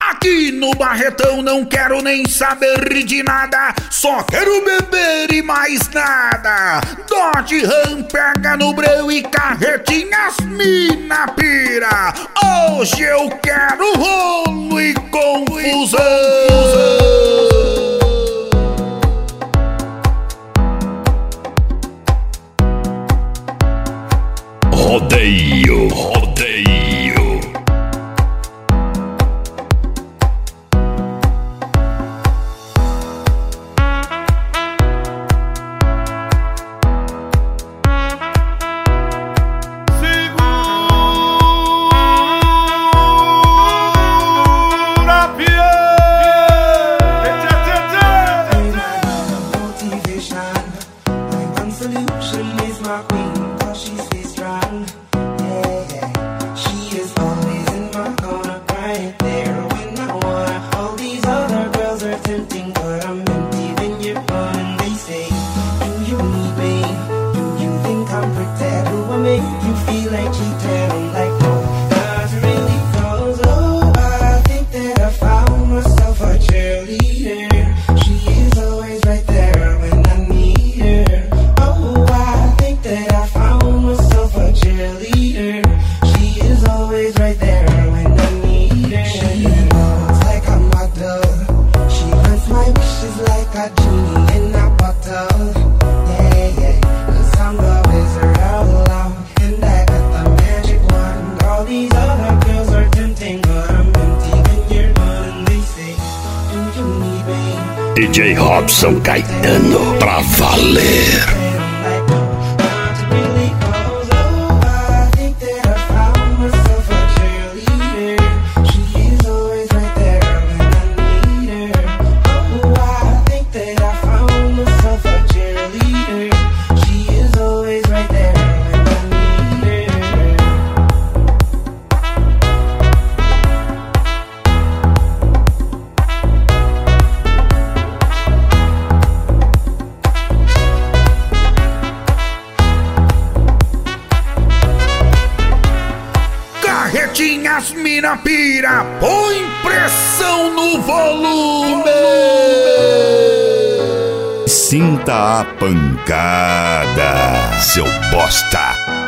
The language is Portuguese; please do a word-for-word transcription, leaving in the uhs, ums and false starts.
Aqui no Barretão não quero nem saber de nada, só quero beber e mais nada. Dodge Ram pega no breu e carretinhas mina pira. Hoje eu quero rolo e confusão. Rodeio, rodeio. D J Robson Caetano, pra valer. Carretinhas mina pira, põe pressão no volume. Sinta a pancada, seu bosta.